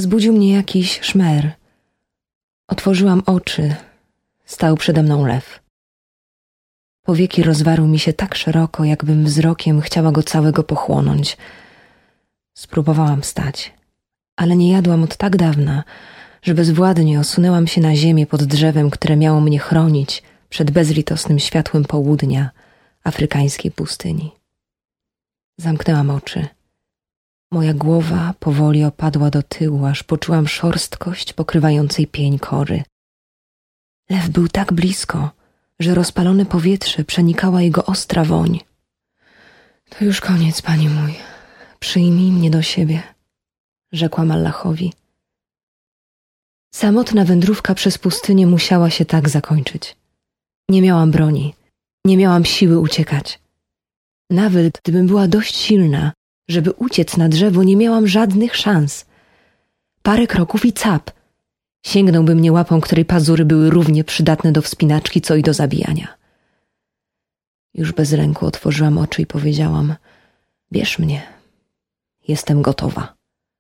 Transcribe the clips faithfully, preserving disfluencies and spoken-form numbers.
Zbudził mnie jakiś szmer. Otworzyłam oczy. Stał przede mną lew. Powieki rozwarły mi się tak szeroko, jakbym wzrokiem chciała go całego pochłonąć. Spróbowałam wstać, ale nie jadłam od tak dawna, że bezwładnie osunęłam się na ziemię pod drzewem, które miało mnie chronić przed bezlitosnym światłem południa afrykańskiej pustyni. Zamknęłam oczy. Moja głowa powoli opadła do tyłu, aż poczułam szorstkość pokrywającej pień kory. Lew był tak blisko, że rozpalone powietrze przenikała jego ostra woń. To już koniec, Panie mój. Przyjmij mnie do siebie, rzekłam Allahowi. Samotna wędrówka przez pustynię musiała się tak zakończyć. Nie miałam broni, nie miałam siły uciekać. Nawet gdybym była dość silna, żeby uciec na drzewo, nie miałam żadnych szans. Parę kroków i cap. Sięgnąłby mnie łapą, której pazury były równie przydatne do wspinaczki, co i do zabijania. Już bez ręku otworzyłam oczy i powiedziałam: bierz mnie, jestem gotowa.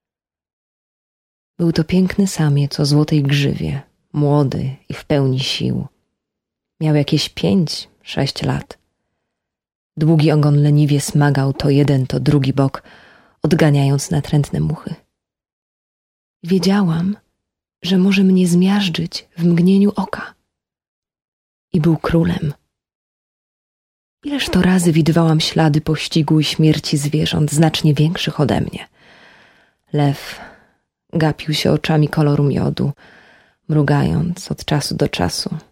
Był to piękny samiec o złotej grzywie, młody i w pełni sił. Miał jakieś pięć, sześć lat. Długi ogon leniwie smagał to jeden, to drugi bok, odganiając natrętne muchy. Wiedziałam, że może mnie zmiażdżyć w mgnieniu oka. I był królem. Ileż to razy widywałam ślady pościgu i śmierci zwierząt znacznie większych ode mnie. Lew gapił się oczami koloru miodu, mrugając od czasu do czasu.